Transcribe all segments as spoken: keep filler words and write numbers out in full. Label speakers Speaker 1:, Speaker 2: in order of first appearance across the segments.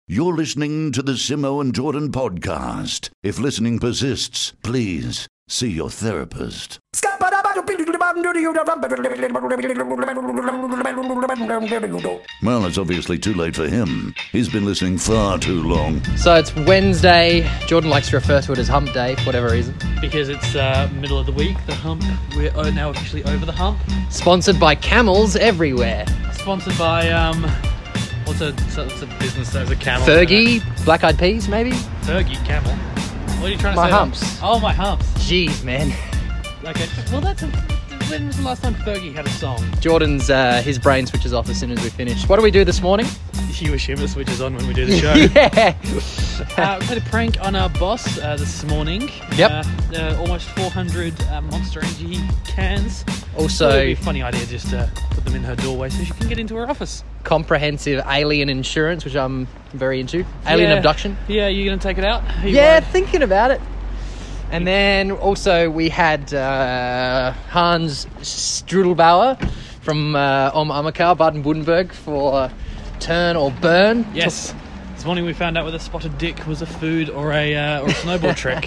Speaker 1: You're listening to the Simo and Jordan podcast. If listening persists, please see your therapist. Well, it's obviously too late for him. He's been listening far too long.
Speaker 2: So it's Wednesday. Jordan likes to refer to it as hump day for whatever reason.
Speaker 3: Because it's uh, middle of the week, the hump. We're uh, now officially over the hump.
Speaker 2: Sponsored by camels everywhere.
Speaker 3: Sponsored by, um, what's a, what's a business that has a camel?
Speaker 2: Fergie, Black Eyed Peas, maybe?
Speaker 3: Fergie, camel. What are you trying to
Speaker 2: My
Speaker 3: say?
Speaker 2: humps.
Speaker 3: There? Oh, my humps.
Speaker 2: Jeez, man.
Speaker 3: Okay, well, that's a... When was the last time Fergie had a song?
Speaker 2: Jordan's, uh, his brain switches off as soon as we finish. What do we do this morning?
Speaker 3: You wish him it switches on when we do the show.
Speaker 2: Yeah.
Speaker 3: uh, we played a prank on our boss uh, this morning.
Speaker 2: Yep.
Speaker 3: Uh, uh, almost four hundred uh, Monster Energy cans.
Speaker 2: Also,
Speaker 3: Thought it'd be a funny idea just to put them in her doorway so she can get into her office.
Speaker 2: comprehensive alien insurance, which I'm very into. Alien
Speaker 3: yeah.
Speaker 2: abduction.
Speaker 3: Yeah, you going to take it out? Are you
Speaker 2: Yeah,
Speaker 3: worried?
Speaker 2: thinking about it. And then also we had uh, Hans Strudelbauer from uh, Om Ammerkar, Baden-Württemberg for uh, Turn or Burn.
Speaker 3: Yes. This morning we found out whether spotted dick was a food or a uh, or a snowball trick.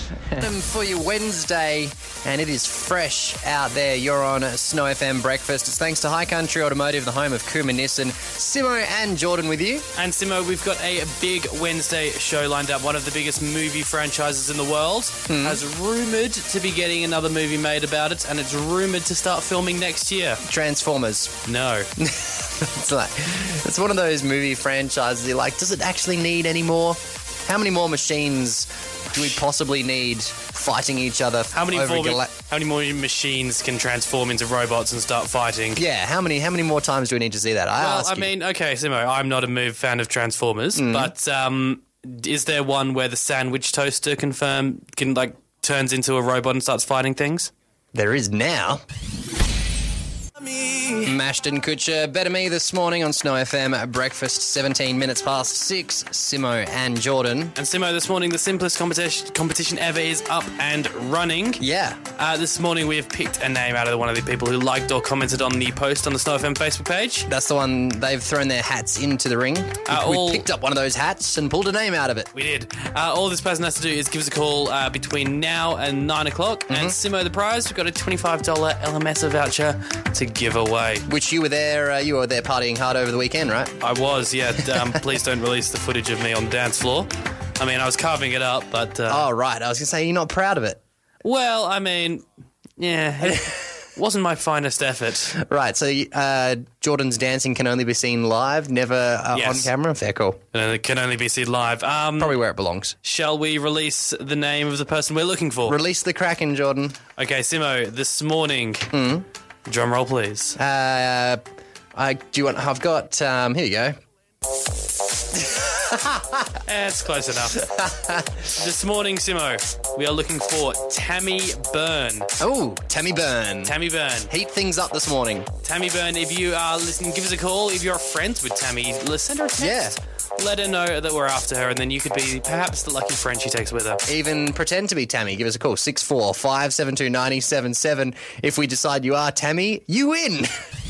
Speaker 2: For your Wednesday, and it is fresh out there. You're on Snow F M Breakfast. It's thanks to High Country Automotive, the home of Kuma Nissan. Simo and Jordan with you.
Speaker 3: And Simo, we've got a big Wednesday show lined up. One of the biggest movie franchises in the world
Speaker 2: Hmm.
Speaker 3: has rumoured to be getting another movie made about it, and it's rumoured to start filming next year.
Speaker 2: Transformers.
Speaker 3: No.
Speaker 2: It's like, it's one of those movie franchises you're like, does it actually need any more? How many more machines do we possibly need fighting each other?
Speaker 3: How many,
Speaker 2: over
Speaker 3: more,
Speaker 2: gala-
Speaker 3: how many more machines can transform into robots and start fighting?
Speaker 2: Yeah, how many how many more times do we need to see that? I
Speaker 3: Well,
Speaker 2: ask
Speaker 3: I
Speaker 2: you.
Speaker 3: mean, okay, Simo, I'm not a move fan of Transformers,
Speaker 2: Mm.
Speaker 3: but um, is there one where the sandwich toaster confirm can like turns into a robot and starts fighting things?
Speaker 2: There is now. Mashton Kutcher, Better Me this morning on Snow F M at breakfast, seventeen minutes past six. Simo and Jordan.
Speaker 3: And Simo, this morning the simplest competition competition ever is up and running.
Speaker 2: Yeah.
Speaker 3: Uh, this morning we have picked a name out of one of the people who liked or commented on the post on the Snow F M Facebook page.
Speaker 2: That's the one, they've thrown their hats into the ring.
Speaker 3: Uh,
Speaker 2: we
Speaker 3: all-
Speaker 2: picked up one of those hats and pulled a name out of it.
Speaker 3: We did. Uh, all this person has to do is give us a call uh, between now and nine o'clock.
Speaker 2: Mm-hmm.
Speaker 3: And Simo, the prize, we've got a twenty-five dollars L M S voucher to give away.
Speaker 2: Which you were there, uh, you were there partying hard over the weekend, right?
Speaker 3: I was, yeah. Um, please don't release the footage of me on the dance floor. I mean, I was carving it up, but... Uh,
Speaker 2: Oh, right. I was going to say, you're not proud of it.
Speaker 3: Well, I mean, yeah, it wasn't my finest effort.
Speaker 2: Right, so uh, Jordan's dancing can only be seen live, never uh,
Speaker 3: Yes.
Speaker 2: on camera? Fair call.
Speaker 3: And it can only be seen live. Um,
Speaker 2: Probably where it belongs.
Speaker 3: Shall we release the name of the person we're looking for?
Speaker 2: Release the Kraken, Jordan.
Speaker 3: Okay, Simo, this morning, drum roll, please.
Speaker 2: Uh, I do you want? I've got. Um, here you go.
Speaker 3: Eh, it's close enough. This morning, Simo, we are looking for Tammy Byrne.
Speaker 2: Oh, Tammy Byrne.
Speaker 3: Tammy Byrne.
Speaker 2: Heat things up this morning.
Speaker 3: Tammy Byrne, if you are listening, give us a call. If you're friends with Tammy, let's send her a text.
Speaker 2: Yeah.
Speaker 3: Let her know that we're after her, and then you could be perhaps the lucky friend she takes with her.
Speaker 2: Even pretend to be Tammy. Give us a call. six four five seven two nine zero seven seven. If we decide you are Tammy, you win.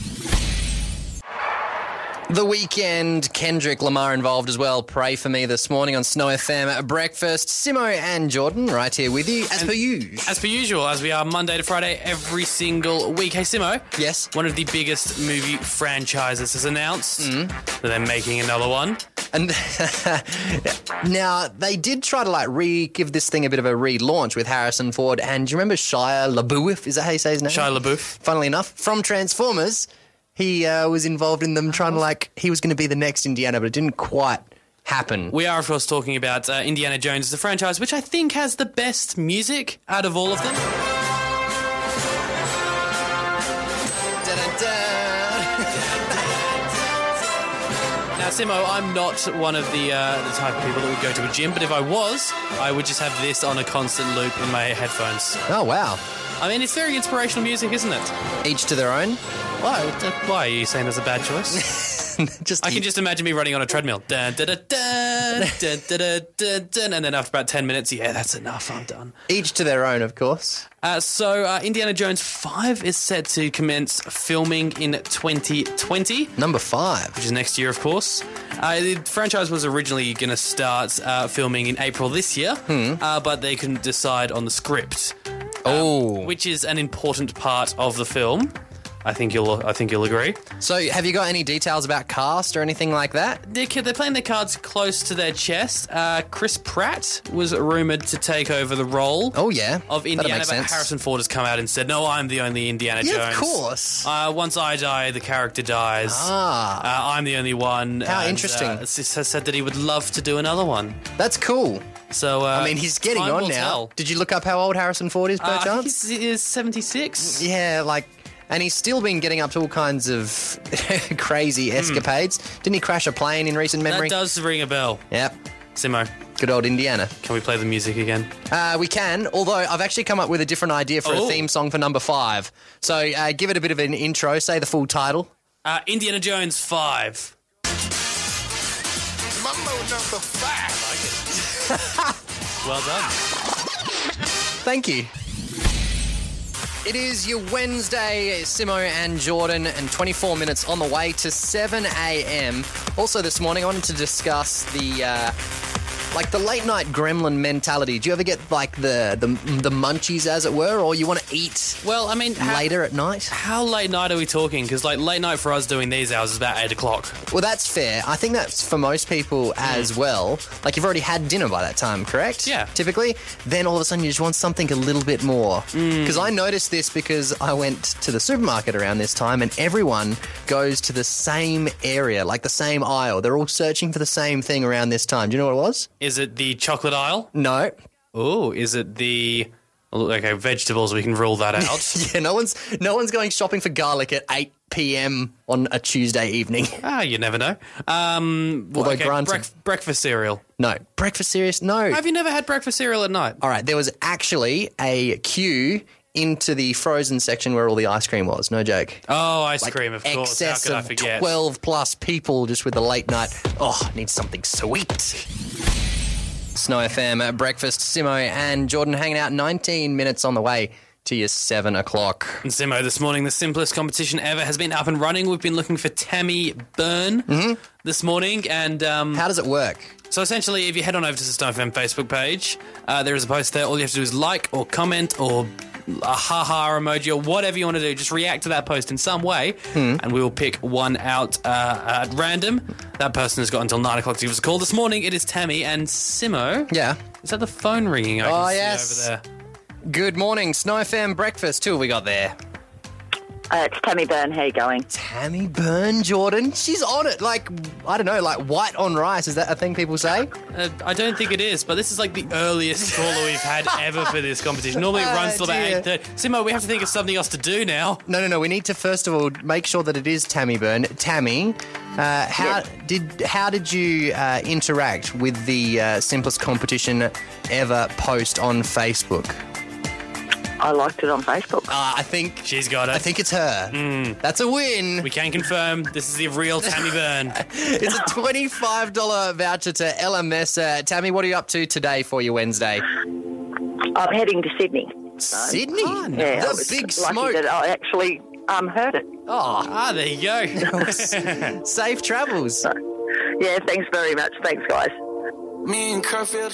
Speaker 2: The Weekend, Kendrick Lamar involved as well. Pray for me this morning on Snow F M at breakfast. Simo and Jordan right here with you, as
Speaker 3: And
Speaker 2: per usual.
Speaker 3: As per usual, as we are Monday to Friday every single week. Hey, Simo.
Speaker 2: Yes.
Speaker 3: One of the biggest movie franchises has announced
Speaker 2: Mm.
Speaker 3: that they're making another one.
Speaker 2: And now they did try to like re give this thing a bit of a relaunch with Harrison Ford. And do you remember Shia LaBeouf? Is that how you say his name?
Speaker 3: Shia LaBeouf.
Speaker 2: Funnily enough, from Transformers, he uh, was involved in them trying to like he was going to be the next Indiana, but it didn't quite happen.
Speaker 3: We are, of course, talking about uh, Indiana Jones, the franchise, which I think has the best music out of all of them. Now, Simo, I'm not one of the uh, the type of people that would go to a gym, but if I was, I would just have this on a constant loop in my headphones.
Speaker 2: Oh wow!
Speaker 3: I mean, it's very inspirational music, isn't it?
Speaker 2: Each to their own.
Speaker 3: Why? Why are you saying that's a bad choice?
Speaker 2: Just
Speaker 3: I can just imagine me running on a treadmill. Dun, dun, dun, dun, dun, dun, dun, dun, dun, dun, and then after about ten minutes, yeah, that's enough, I'm done.
Speaker 4: Each to their own, of course.
Speaker 3: Uh, so, uh, Indiana Jones five is set to commence filming in twenty twenty.
Speaker 4: Number five.
Speaker 3: Which is next year, of course. Uh, the franchise was originally going to start uh, filming in April this year,
Speaker 4: Hmm.
Speaker 3: uh, but they couldn't decide on the script.
Speaker 4: Oh.
Speaker 3: Um, which is an important part of the film. I think you'll. I think you'll agree.
Speaker 4: So, have you got any details about cast or anything like that?
Speaker 3: They're, they're playing their cards close to their chest. Uh, Chris Pratt was rumoured to take over the role.
Speaker 4: Oh, yeah.
Speaker 3: Of
Speaker 4: That'll
Speaker 3: Indiana,
Speaker 4: make
Speaker 3: but
Speaker 4: sense.
Speaker 3: Harrison Ford has come out and said, "No, I'm the only Indiana
Speaker 4: Yeah,
Speaker 3: Jones."
Speaker 4: of course.
Speaker 3: Uh, once I die, the character dies.
Speaker 4: Ah.
Speaker 3: Uh, I'm the only one.
Speaker 4: How
Speaker 3: and,
Speaker 4: interesting.
Speaker 3: Uh, has said that he would love to do another one.
Speaker 4: That's cool.
Speaker 3: So uh,
Speaker 4: I mean, he's getting
Speaker 3: time
Speaker 4: on
Speaker 3: will
Speaker 4: now.
Speaker 3: tell.
Speaker 4: Did you look up how old Harrison Ford is, per
Speaker 3: Uh, I think
Speaker 4: chance?
Speaker 3: he's, he is seventy-six.
Speaker 4: Yeah, like, and he's still been getting up to all kinds of crazy escapades. Didn't he crash a plane in recent memory?
Speaker 3: That does ring a bell.
Speaker 4: Yep.
Speaker 3: Simo,
Speaker 4: Good old Indiana.
Speaker 3: can we play the music again?
Speaker 4: Uh, we can, although I've actually come up with a different idea for
Speaker 3: Oh.
Speaker 4: a theme song for number five. So uh, give it a bit of an intro, say the full title.
Speaker 3: Uh, Indiana Jones five.
Speaker 5: Mambo number five.
Speaker 3: Well done.
Speaker 4: Thank you. It is your Wednesday, Simo and Jordan, and twenty-four minutes on the way to seven a.m. Also this morning, I wanted to discuss the, uh, like, the late-night gremlin mentality. Do you ever get, like, the, the, the munchies, as it were, or you want to eat
Speaker 3: Well, I mean, how,
Speaker 4: later at night?
Speaker 3: how late night are we talking? Because, like, late night for us doing these hours is about eight o'clock.
Speaker 4: Well, that's fair. I think that's for most people as well. Like, you've already had dinner by that time, correct?
Speaker 3: Yeah.
Speaker 4: Typically. Then all of a sudden you just want something a little bit more. Because I noticed this because I went to the supermarket around this time and everyone goes to the same area, like the same aisle. They're all searching for the same thing around this time. Do you know what it was?
Speaker 3: Is it the chocolate aisle?
Speaker 4: No.
Speaker 3: Oh, is it the... Okay, vegetables, we can rule that out.
Speaker 4: Yeah, no one's no one's going shopping for garlic at eight p.m. on a Tuesday evening.
Speaker 3: Ah, you never know. Um, well,
Speaker 4: Although
Speaker 3: okay,
Speaker 4: granted-
Speaker 3: brec- breakfast cereal.
Speaker 4: No. Breakfast serious? No.
Speaker 3: Have you never had breakfast cereal at night?
Speaker 4: All right, there was actually a queue into the frozen section where all the ice cream was. No joke.
Speaker 3: Oh, ice
Speaker 4: Like
Speaker 3: cream, of course. How
Speaker 4: excess
Speaker 3: could I
Speaker 4: of
Speaker 3: forget?
Speaker 4: twelve plus people just with the late night. Oh, I need something sweet. Snow F M at breakfast. Simo and Jordan hanging out nineteen minutes on the way to your seven o'clock.
Speaker 3: And Simo, this morning, the simplest competition ever has been up and running. We've been looking for Tammy Byrne this morning, and um,
Speaker 4: How does it work?
Speaker 3: so essentially, if you head on over to the Snow F M Facebook page, uh, there is a post there. All you have to do is like or comment or a ha-ha emoji or whatever you want to do. Just react to that post in some way, and we will pick one out uh, at random. That person has got until nine o'clock to give us a call. This morning, it is Tammy and Simo.
Speaker 4: Yeah.
Speaker 3: Is that the phone ringing? I can
Speaker 4: Oh,
Speaker 3: see
Speaker 4: yes.
Speaker 3: over there.
Speaker 4: Good morning, Snow F M breakfast. Who have we got there?
Speaker 6: Uh, it's Tammy Byrne. How you going?
Speaker 4: Tammy Byrne, Jordan. She's on it. Like, I don't know, like white on rice. Is that a thing people say?
Speaker 3: Uh, I don't think it is, but this is like the earliest caller we've had ever for this competition. Normally it
Speaker 4: Oh,
Speaker 3: runs till about
Speaker 4: dear.
Speaker 3: eight thirty. Simo, we have to think of something else to do now.
Speaker 4: No, no, no. We need to first of all make sure that it is Tammy Byrne. Tammy, uh, how
Speaker 6: Yes.
Speaker 4: did how did you uh, interact with the uh, simplest competition ever post on Facebook?
Speaker 6: I liked it on Facebook.
Speaker 4: Uh, I think
Speaker 3: She's got it.
Speaker 4: I think it's her. That's a win.
Speaker 3: We can confirm this is the real Tammy Byrne.
Speaker 4: It's a twenty-five dollars voucher to L M S. Uh, Tammy, what are you up to today for your Wednesday?
Speaker 6: I'm heading to Sydney.
Speaker 4: Sydney.
Speaker 6: Yeah, I
Speaker 4: the
Speaker 6: was
Speaker 4: big
Speaker 6: lucky
Speaker 4: smoke.
Speaker 6: that I actually um, heard it.
Speaker 4: Oh,
Speaker 3: Ah, there you go.
Speaker 4: safe travels.
Speaker 6: Yeah, thanks very much. Thanks, guys.
Speaker 5: Me and Curfield.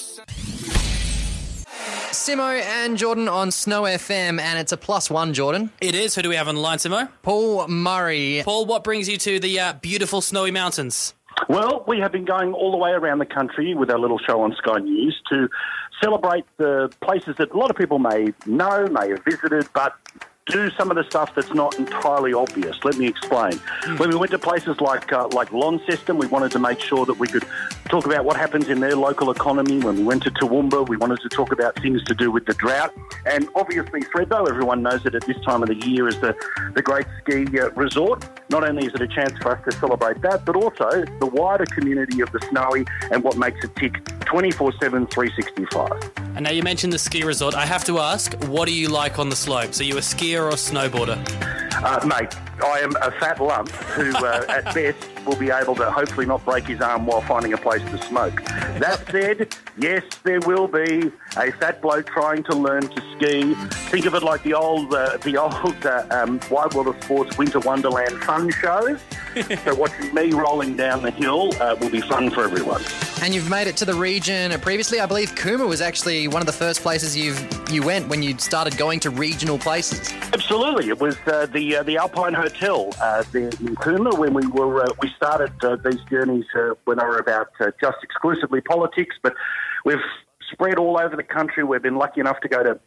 Speaker 4: Simo and Jordan on Snow F M, and it's a plus one, Jordan.
Speaker 3: It is. Who do we have on the line, Simo?
Speaker 4: Paul Murray.
Speaker 3: Paul, what brings you to the uh, beautiful snowy mountains?
Speaker 7: Well, we have been going all the way around the country with our little show on Sky News to celebrate the places that a lot of people may know, may have visited, but do some of the stuff that's not entirely obvious. Let me explain. Mm. When we went to places like uh, like Launceston, we wanted to make sure that we could talk about what happens in their local economy. When we went to Toowoomba, we wanted to talk about things to do with the drought. And obviously, Thredbo, everyone knows that at this time of the year is the, the great ski uh, resort. Not only is it a chance for us to celebrate that, but also the wider community of the Snowy and what makes it tick twenty-four seven, three sixty-five.
Speaker 3: And now you mentioned the ski resort. I have to ask, what do you like on the slopes? Are you a skier or a snowboarder?
Speaker 7: Uh, mate, I am a fat lump who, uh, at best, will be able to hopefully not break his arm while finding a place to smoke. That said, yes, there will be a fat bloke trying to learn to ski. Think of it like the old, uh, the old uh, um, Wide World of Sports Winter Wonderland fun shows. So watching me rolling down the hill uh, will be fun for everyone.
Speaker 4: And you've made it to the region previously. I believe Cooma was actually one of the first places you've you went when you started going to regional places.
Speaker 7: Absolutely, it was uh, the uh, the Alpine Hotel uh, there in Cooma when we were uh, we started uh, these journeys uh, when they were about uh, just exclusively politics, but we've spread all over the country. We've been lucky enough to go to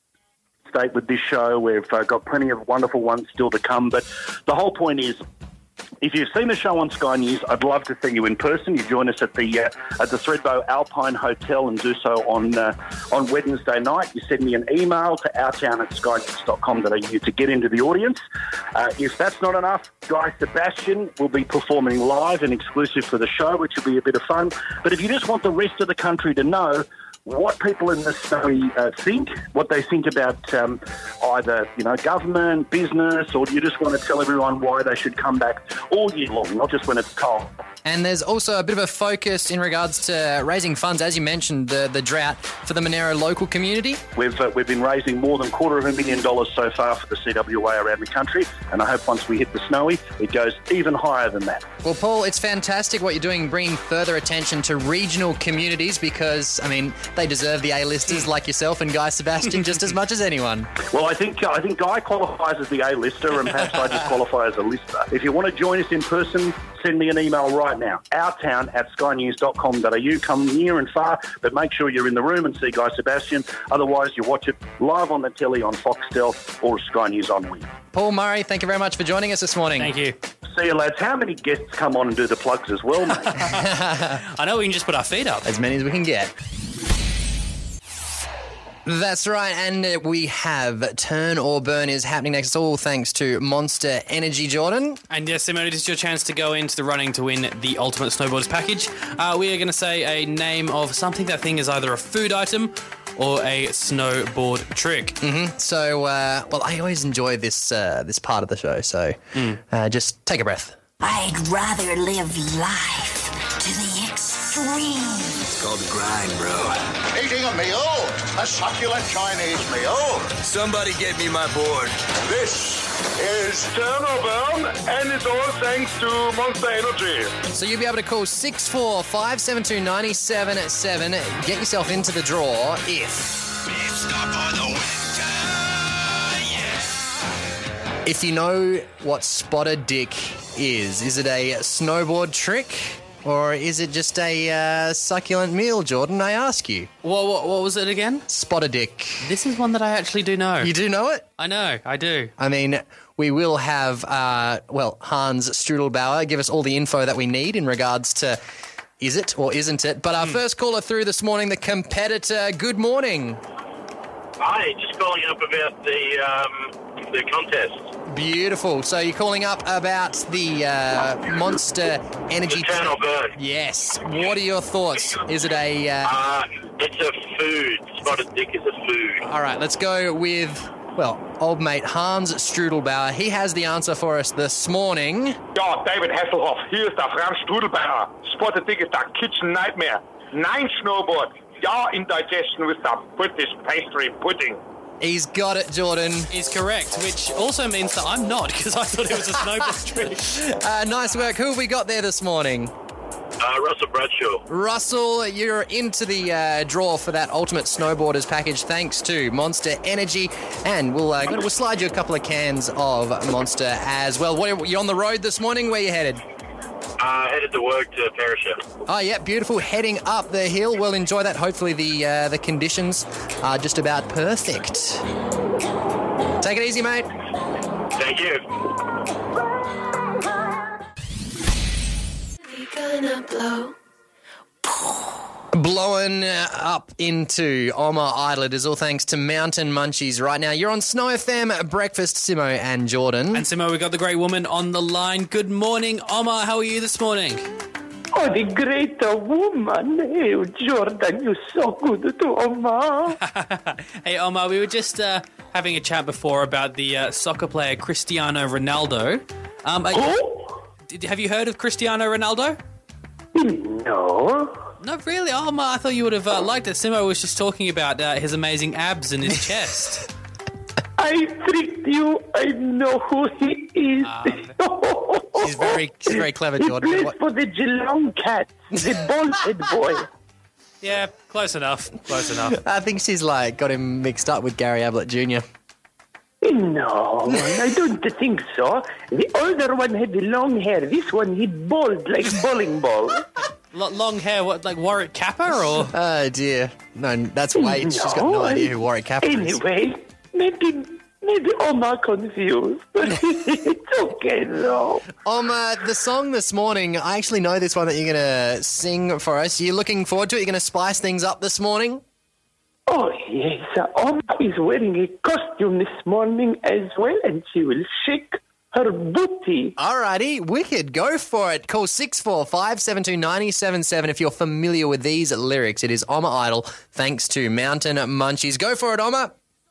Speaker 7: state with this show. We've uh, got plenty of wonderful ones still to come, but the whole point is, if you've seen the show on Sky News, I'd love to see you in person. You join us at the uh, at the Thredbo Alpine Hotel and do so on uh, on Wednesday night. You send me an email to ourtown at sky news dot com dot a u to get into the audience. Uh, if that's not enough, Guy Sebastian will be performing live and exclusive for the show, which will be a bit of fun. But if you just want the rest of the country to know what people in the Snowy uh, think, what they think about um, either, you know, government, business, or do you just want to tell everyone why they should come back all year long, not just when it's cold?
Speaker 4: And there's also a bit of a focus in regards to raising funds, as you mentioned, the, the drought for the Monero local community.
Speaker 7: We've uh, we've been raising more than a quarter of a million dollars so far for the C W A around the country, and I hope once we hit the Snowy, it goes even higher than that.
Speaker 4: Well, Paul, it's fantastic what you're doing, bringing further attention to regional communities because, I mean, they deserve the A-listers like yourself and Guy Sebastian just as much as anyone.
Speaker 7: Well, I think uh, I think Guy qualifies as the A-lister, and perhaps I just qualify as a lister. If you want to join us in person, send me an email right now, ourtown at sky news dot com dot a u. Come near and far, but make sure you're in the room and see Guy Sebastian. Otherwise, you watch it live on the telly on Foxtel or Sky News on Win.
Speaker 4: Paul Murray, thank you very much for joining us this morning.
Speaker 3: Thank you.
Speaker 7: See you, lads. How many guests come on and do the plugs as well, mate?
Speaker 3: I know we can just put our feet up.
Speaker 4: As many as we can get. That's right, and we have Turn or Burn is happening next. It's all thanks to Monster Energy, Jordan.
Speaker 3: And yes, Simone, it is your chance to go into the running to win the Ultimate Snowboarders package. Uh, we are going to say a name of something that thing is either a food item or a snowboard trick.
Speaker 4: Mm-hmm. So, uh, well, I always enjoy this uh, this part of the show, so mm. uh, just take a breath.
Speaker 8: I'd rather live life to the extreme.
Speaker 5: It's called the grind, bro.
Speaker 9: Eating a meal, a succulent Chinese meal.
Speaker 5: Somebody get me my board.
Speaker 9: This is Turn or Burn, and it's all thanks to Monster Energy.
Speaker 4: So you'll be able to call six four five seven two nine seven seven, get yourself into the draw if...
Speaker 5: It's not for the winter, yeah.
Speaker 4: If you know what spotted dick is, is it a snowboard trick? Or is it just a uh, succulent meal, Jordan, I ask you?
Speaker 3: What, what, what was it again?
Speaker 4: Spotted dick.
Speaker 3: This is one that I actually do know.
Speaker 4: You do know it?
Speaker 3: I know, I do.
Speaker 4: I mean, we will have, uh, well, Hans Strudelbauer give us all the info that we need in regards to is it or isn't it. But our mm. first caller through this morning, the competitor, good morning.
Speaker 10: Hi, just calling up about the um, the contest.
Speaker 4: Beautiful. So you're calling up about the uh, Monster Energy...
Speaker 10: The Turn or Burn.
Speaker 4: Yes. What are your thoughts? Is it a... Uh...
Speaker 10: Uh, it's a food. Spotted dick is a food.
Speaker 4: All right, let's go with, well, old mate Hans Strudelbauer. He has the answer for us this morning.
Speaker 9: Ja, David Hasselhoff, hier ist der Franz Strudelbauer. Spotted dick is the kitchen nightmare. Nine snowboard. Ja, indigestion with the British pastry pudding.
Speaker 4: He's got it, Jordan.
Speaker 3: Is correct, which also means that I'm not, because I thought it was a snowboard trick.
Speaker 4: Uh, nice work. Who have we got there this morning?
Speaker 10: Uh, Russell Bradshaw.
Speaker 4: Russell, you're into the uh, draw for that Ultimate Snowboarders package thanks to Monster Energy. And we'll uh, we'll slide you a couple of cans of Monster as well. What, you on the road this morning? Where you headed?
Speaker 10: Uh, headed to work to Perisher.
Speaker 4: Oh, yeah, beautiful. Heading up the hill. We'll enjoy that. Hopefully the uh, the conditions are just about perfect. Take it easy, mate.
Speaker 10: Thank you.
Speaker 8: We gonna blow.
Speaker 4: Blowing up into Omar Idler is all thanks to Mountain Munchies right now. You're on Snow F M, Breakfast, Simo and Jordan.
Speaker 3: And Simo, we got the great woman on the line. Good morning, Omar. How are you this morning?
Speaker 11: Oh, the greater woman. Hey, Jordan, you're so good to Omar.
Speaker 3: Hey, Omar, we were just uh, having a chat before about the uh, soccer player Cristiano Ronaldo. Um, are you- did, have you heard of Cristiano Ronaldo?
Speaker 11: No.
Speaker 3: Not really, Omar. I thought you would have uh, liked it. Simo was just talking about uh, his amazing abs and his chest.
Speaker 11: I tricked you. I know who he is.
Speaker 4: She's very, she's very clever,
Speaker 11: He
Speaker 4: Jordan.
Speaker 11: plays
Speaker 4: What-
Speaker 11: for the Geelong Cats, the bald-head boy.
Speaker 3: Yeah, close enough. Close enough.
Speaker 4: I think she's like got him mixed up with Gary Ablett Junior
Speaker 11: No, I don't think so. The older one had the long hair. This one, he bald like bowling ball.
Speaker 3: L- long hair, what, like Warwick Kappa, or?
Speaker 4: Oh, dear. No, that's Wade. She's got no
Speaker 11: No,
Speaker 4: idea who Warwick Kappa is.
Speaker 11: Anyway, maybe maybe Omar confused. It's okay, though.
Speaker 4: Omar, the song this morning, I actually know this one that you're going to sing for us. You looking forward to it? You're going to spice things up this morning?
Speaker 11: Oh, yes. uh, Omar is wearing a costume this morning as well, and she will shake her booty.
Speaker 4: Alrighty, wicked. Go for it. Call six four five, seven two nine seven seven if you're familiar with these lyrics. It is Omar Idol, thanks to Mountain Munchies. Go for it, Omar.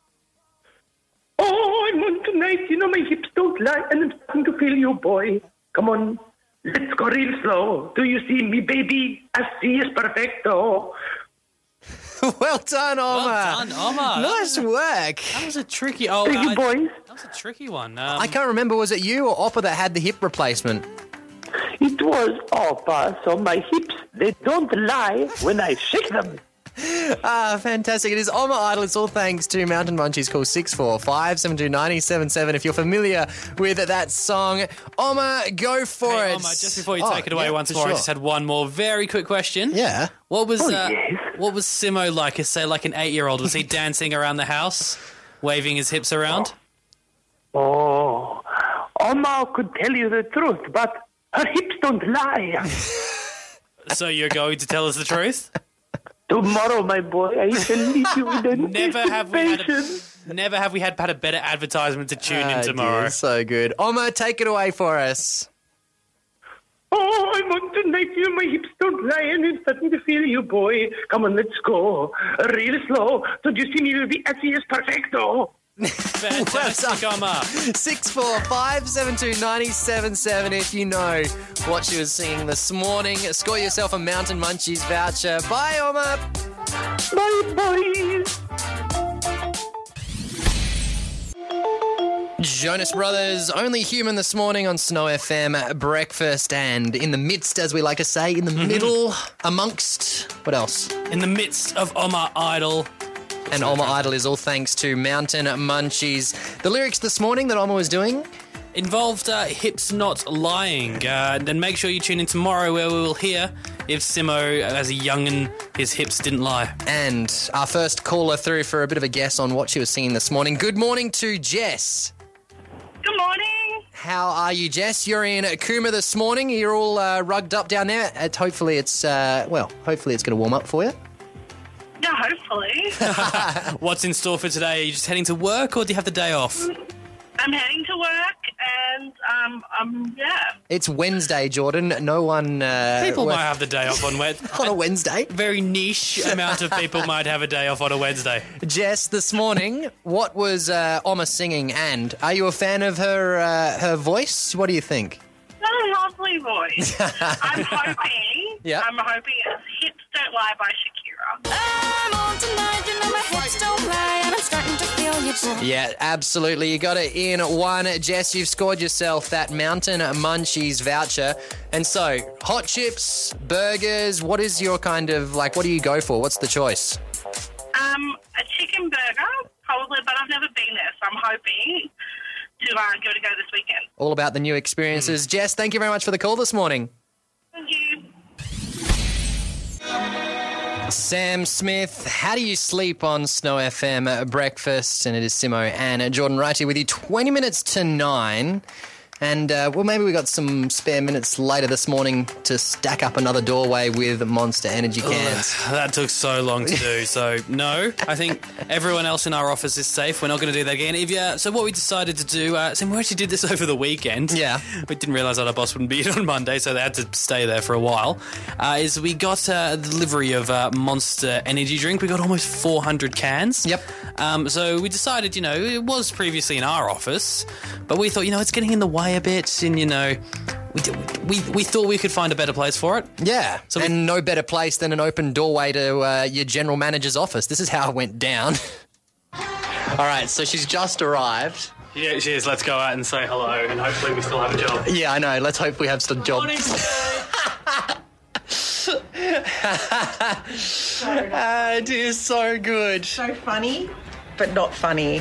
Speaker 11: Oh, I'm on tonight. You know my hips don't lie, and I'm starting to feel you, boy. Come on, let's go real slow. Do you see me, baby? Así es perfecto.
Speaker 4: Well done, Omar.
Speaker 3: Well done, Omar.
Speaker 4: Nice work.
Speaker 3: That was a tricky... Oh,
Speaker 11: Thank you,
Speaker 3: I-
Speaker 11: boys.
Speaker 3: That was a tricky one. Um,
Speaker 4: I can't remember, was it you or Oppa that had the hip replacement?
Speaker 11: It was Opa, so my hips, they don't lie when I shake them.
Speaker 4: Ah, fantastic. It is Omar Idol. It's all thanks to Mountain Munchies. Call six four five, seven two nine seven seven if you're familiar with that song. Omar, go for
Speaker 3: Hey,
Speaker 4: it.
Speaker 3: Omar, just before you
Speaker 4: Oh,
Speaker 3: take it away
Speaker 4: yeah,
Speaker 3: once
Speaker 4: for
Speaker 3: more, I
Speaker 4: sure.
Speaker 3: just had one more very quick question.
Speaker 4: Yeah.
Speaker 3: What was
Speaker 11: Oh,
Speaker 3: uh,
Speaker 11: yes.
Speaker 3: what was Simo like? Say, like an eight-year-old. Was he dancing around the house, waving his hips around?
Speaker 11: Oh, Omar could tell you the truth, but her hips don't lie.
Speaker 3: So you're going to tell us the truth?
Speaker 11: Tomorrow, my boy, I shall leave you with
Speaker 3: Never have we had
Speaker 11: anticipation.
Speaker 3: a, never have we had, had a better advertisement to tune
Speaker 4: Ah,
Speaker 3: in tomorrow.
Speaker 4: dear, so good. Omar, take it away for us.
Speaker 11: Oh, I'm on tonight. You, my hips don't lie, and I'm starting to feel you, boy. Come on, let's go. Real slow. Don't you see me will be así es perfecto.
Speaker 3: Fantastic, Omar.
Speaker 4: six four five, seven two nine seven seven if you know what she was singing this morning. Score yourself a Mountain Munchies voucher. Bye, Omar.
Speaker 11: Bye, boys.
Speaker 4: Jonas Brothers, Only Human this morning on Snow F M Breakfast, and in the midst, as we like to say, in the middle, amongst, what else?
Speaker 3: In the midst of Omar Idol.
Speaker 4: And Omar Idol is all thanks to Mountain Munchies. The lyrics this morning that Omar was doing?
Speaker 3: Involved uh, hips not lying. Uh, and make sure you tune in tomorrow where we will hear if Simo, as a young'un, his hips didn't lie.
Speaker 4: And our first caller through for a bit of a guess on what she was singing this morning. Good morning to Jess.
Speaker 12: Good morning.
Speaker 4: How are you, Jess? You're in Cooma this morning. You're all uh, rugged up down there. And hopefully it's, uh, well, hopefully it's going to warm up for you.
Speaker 12: Yeah, hopefully.
Speaker 3: What's in store for today? Are you just heading to work or do you have the day off?
Speaker 12: I'm heading to work and, um, um, yeah.
Speaker 4: It's Wednesday, Jordan. No one... Uh,
Speaker 3: People
Speaker 4: worth-
Speaker 3: might have the day off on Wednesday.
Speaker 4: on a Wednesday.
Speaker 3: Very niche amount of people might have a day off on a Wednesday.
Speaker 4: Jess, this morning, what was uh, Oma singing, and are you a fan of her uh, her voice? What do you think?
Speaker 12: What a lovely voice. I'm hoping,
Speaker 4: Yeah.
Speaker 12: I'm hoping it's Hips Don't Lie by Shakira.
Speaker 8: I'm on tonight, you know my hips don't lie, and I'm starting to feel you, boy.
Speaker 4: Yeah, absolutely. You got it in one. Jess, you've scored yourself that Mountain Munchies voucher. And so, hot chips, burgers, what is your kind of, like, what do you go for? What's the choice?
Speaker 12: Um, a chicken burger, probably, but I've never been there, so I'm hoping to uh, give it a go this weekend.
Speaker 4: All about the new experiences. Jess, thank you very much for the call this morning.
Speaker 12: Thank you.
Speaker 4: Sam Smith, how do you sleep on Snow F M Breakfast? And it is Simo and Jordan right here with you. twenty minutes to nine. And, uh, well, maybe we got some spare minutes later this morning to stack up another doorway with Monster Energy cans.
Speaker 3: Ugh, that took so long to do. So, no, I think everyone else in our office is safe. We're not going to do that again. If you, so what we decided to do, uh, so we actually did this over the weekend.
Speaker 4: Yeah.
Speaker 3: We didn't realise that our boss wouldn't be in on Monday, so they had to stay there for a while, uh, is we got uh, a delivery of uh, Monster Energy drink. We got almost four hundred cans.
Speaker 4: Yep.
Speaker 3: Um, so we decided, you know, it was previously in our office, but we thought, you know, it's getting in the way a bit, and, you know, we, we, we thought we could find a better place for it.
Speaker 4: Yeah,
Speaker 3: So
Speaker 4: and
Speaker 3: we-
Speaker 4: no better place than an open doorway to uh, your general manager's office. This is how it went down. All right, so she's just arrived.
Speaker 3: Yeah, she is. Let's go out and say hello, and hopefully we still have a job.
Speaker 4: Yeah, I know. Let's hope we have some jobs. Uh, it is so good.
Speaker 13: So funny, but not funny.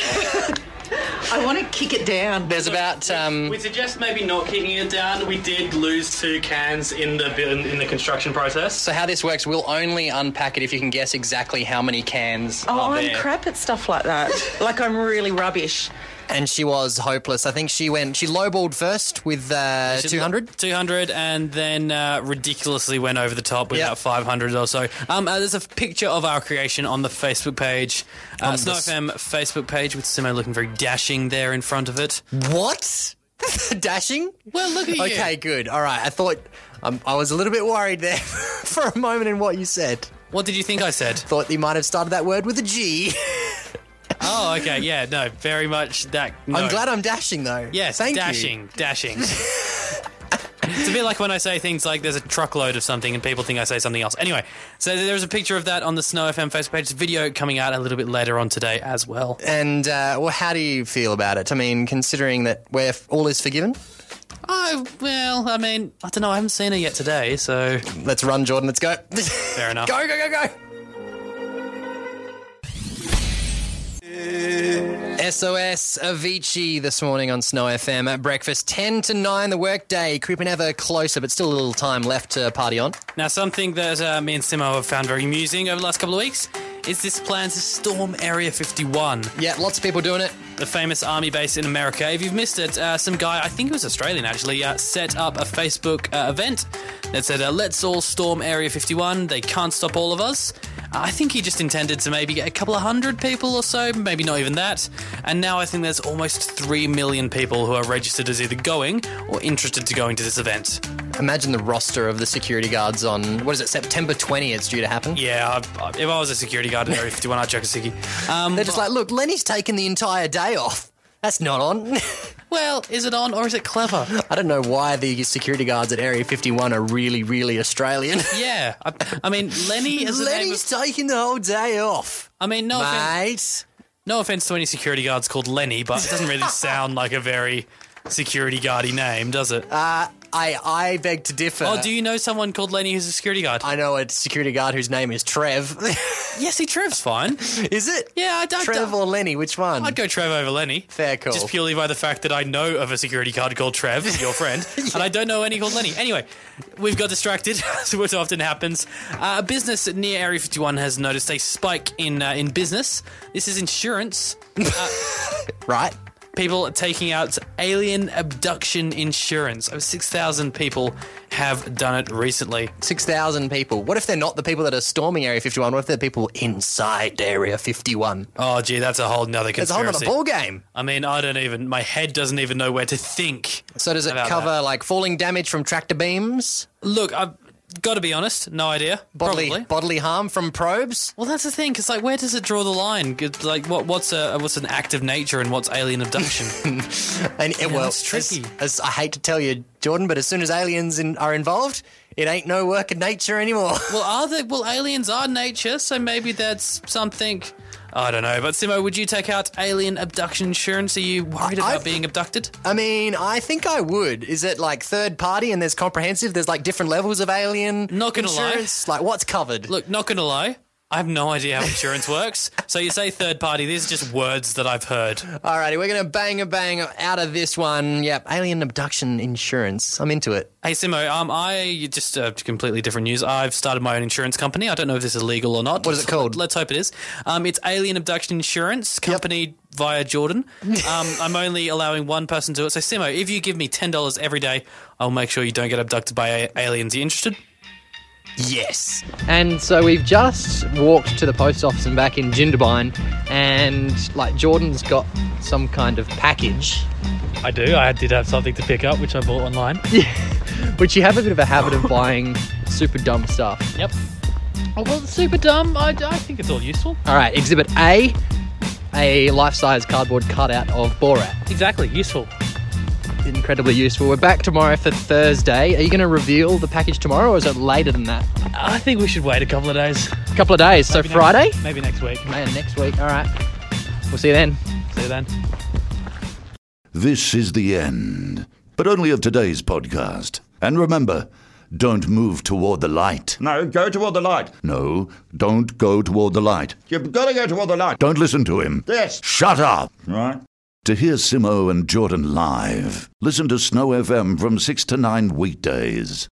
Speaker 13: I want to kick it down.
Speaker 4: There's about um,
Speaker 3: We suggest maybe not kicking it down. We did lose two cans in the in, in the construction process.
Speaker 4: So how this works, we'll only unpack it if you can guess exactly how many cans
Speaker 13: Oh,
Speaker 4: are
Speaker 13: I'm
Speaker 4: there.
Speaker 13: crap at stuff like that. Like, I'm really rubbish.
Speaker 4: And she was hopeless. I think she went, she lowballed first with uh, two hundred.
Speaker 3: two hundred, and then uh, ridiculously went over the top with
Speaker 4: Yep.
Speaker 3: about five hundred or so. Um, uh, there's a picture of our creation on the Facebook page. Uh,
Speaker 4: On
Speaker 3: Snow
Speaker 4: this-
Speaker 3: F M Facebook page with Simo looking very dashing there in front of it.
Speaker 4: What? Dashing?
Speaker 3: Well, look at you.
Speaker 4: Okay, good. All right. I thought, um, I was a little bit worried there for a moment in what you said.
Speaker 3: What did you think I said?
Speaker 4: Thought you might have started that word with a G.
Speaker 3: Oh, okay, yeah, no, very much that. No.
Speaker 4: I'm glad I'm dashing, though.
Speaker 3: Yes,
Speaker 4: Thank
Speaker 3: dashing,
Speaker 4: you.
Speaker 3: dashing. It's a bit like when I say things like there's a truckload of something and people think I say something else. Anyway, so there's a picture of that on the Snow F M Facebook page. There's a video coming out a little bit later on today as well.
Speaker 4: And, uh, well, how do you feel about it? I mean, considering that where all is forgiven?
Speaker 3: Oh, well, I mean, I don't know. I haven't seen her yet today, so.
Speaker 4: Let's run, Jordan. Let's go.
Speaker 3: Fair enough.
Speaker 4: Go, go, go, go. S O S Avicii this morning on Snow F M at breakfast. ten to nine, the workday, creeping ever closer, but still a little time left to party on.
Speaker 3: Now, something that uh, me and Simo have found very amusing over the last couple of weeks is this plan to storm Area fifty-one.
Speaker 4: Yeah, lots of people doing it.
Speaker 3: The famous army base in America. If you've missed it, uh, some guy, I think it was Australian actually, uh, set up a Facebook uh, event that said, uh, let's all storm Area fifty-one. They can't stop all of us. Uh, I think he just intended to maybe get a couple of hundred people or so, maybe not even that. And now I think there's almost three million people who are registered as either going or interested to going to this event.
Speaker 4: Imagine the roster of the security guards on, what is it, September twentieth it's due to happen?
Speaker 3: Yeah, I, I, if I was a security guard at Area fifty-one, I'd chuck a sickie. Um,
Speaker 4: They're just like, look, Lenny's taken the entire day off. That's not on.
Speaker 3: Well, is it on or is it clever?
Speaker 4: I don't know why the security guards at Area fifty-one are really, really Australian.
Speaker 3: Yeah, I, I mean, Lenny is the name
Speaker 4: Lenny's
Speaker 3: of,
Speaker 4: taking the whole day off.
Speaker 3: I mean, no offense,
Speaker 4: Mate.
Speaker 3: no offense to any security guards called Lenny, but it doesn't really sound like a very security guardy name, does it?
Speaker 4: Uh, I, I beg to differ.
Speaker 3: Oh, do you know someone called Lenny who's a security guard?
Speaker 4: I know a security guard whose name is Trev.
Speaker 3: Yeah, see, Trev's fine.
Speaker 4: Is it?
Speaker 3: Yeah, I don't.
Speaker 4: Trev or Lenny, which one?
Speaker 3: I'd go Trev over Lenny.
Speaker 4: Fair call.
Speaker 3: Just purely by the fact that I know of a security guard called Trev, your friend, yeah. And I don't know any called Lenny. Anyway, we've got distracted, as what often happens. Uh, a business near Area fifty-one has noticed a spike in uh, in business. This is insurance. Uh,
Speaker 4: right.
Speaker 3: People taking out alien abduction insurance. Over six thousand people have done it recently.
Speaker 4: six thousand people. What if they're not the people that are storming Area fifty-one? What if they're people inside Area fifty-one?
Speaker 3: Oh, gee, that's a whole nother
Speaker 4: It's a
Speaker 3: conspiracy.
Speaker 4: whole nother ball game.
Speaker 3: I mean, I don't even, my head doesn't even know where to think.
Speaker 4: So does it
Speaker 3: about
Speaker 4: cover,
Speaker 3: that.
Speaker 4: like, falling damage from tractor beams?
Speaker 3: Look, I've got to be honest, no idea.
Speaker 4: Bodily,
Speaker 3: Probably.
Speaker 4: bodily harm from probes?
Speaker 3: Well, that's the thing, because, like, where does it draw the line? 'Cause, like, what, what's a what's an act of nature and what's alien abduction?
Speaker 4: And
Speaker 3: Yeah,
Speaker 4: well,
Speaker 3: that's tricky.
Speaker 4: As, as I hate to tell you, Jordan, but as soon as aliens in, are involved, it ain't no work of nature anymore.
Speaker 3: Well, are they? Well, aliens are nature, so maybe that's something. I don't know. But, Simo, would you take out alien abduction insurance? Are you worried about
Speaker 4: I-
Speaker 3: being abducted?
Speaker 4: I mean, I think I would. Is it like third party and there's comprehensive? There's like different levels of alien
Speaker 3: Not gonna lie.
Speaker 4: insurance? Like what's covered?
Speaker 3: Look, not going to lie. I have no idea how insurance works. So you say third party, these are just words that I've heard.
Speaker 4: Alrighty, we're going to bang a bang out of this one. Yep, alien abduction insurance. I'm into it.
Speaker 3: Hey, Simo, um, I just uh, completely different news. I've started my own insurance company. I don't know if this is legal or not.
Speaker 4: What is it called?
Speaker 3: Let's hope it is. Um, it's Alien Abduction Insurance, company yep. via Jordan. Um, I'm only allowing one person to do it. So, Simo, if you give me ten dollars every day, I'll make sure you don't get abducted by a- aliens. Are you interested?
Speaker 4: Yes.
Speaker 2: And so we've just walked to the post office and back in Jindabyne, and like Jordan's got some kind of package.
Speaker 14: I do. I did have something to pick up, which I bought online.
Speaker 2: Yeah. Which you have a bit of a habit of buying super dumb stuff.
Speaker 14: Yep. Oh, well, super dumb. I, I think it's all useful.
Speaker 2: All right. Exhibit A, a life-size cardboard cutout of Borat.
Speaker 14: Exactly. Useful.
Speaker 2: Incredibly useful. We're back tomorrow for Thursday. Are you going to reveal the package tomorrow, or is it later than that?
Speaker 14: I think we should wait a couple of days.
Speaker 2: A couple of days.
Speaker 14: Maybe
Speaker 2: so Friday?
Speaker 14: Next, maybe next week.
Speaker 2: Man, next week. All right. We'll see you then.
Speaker 14: See you then.
Speaker 1: This is the end, but only of today's podcast. And remember, don't move toward the light.
Speaker 15: No, go toward the light.
Speaker 1: No, don't go toward the light.
Speaker 15: You've got to go toward the light.
Speaker 1: Don't listen to him.
Speaker 15: Yes.
Speaker 1: Shut up.
Speaker 15: Right.
Speaker 1: To hear Simo and Jordan live, listen to Snow F M from six to nine weekdays.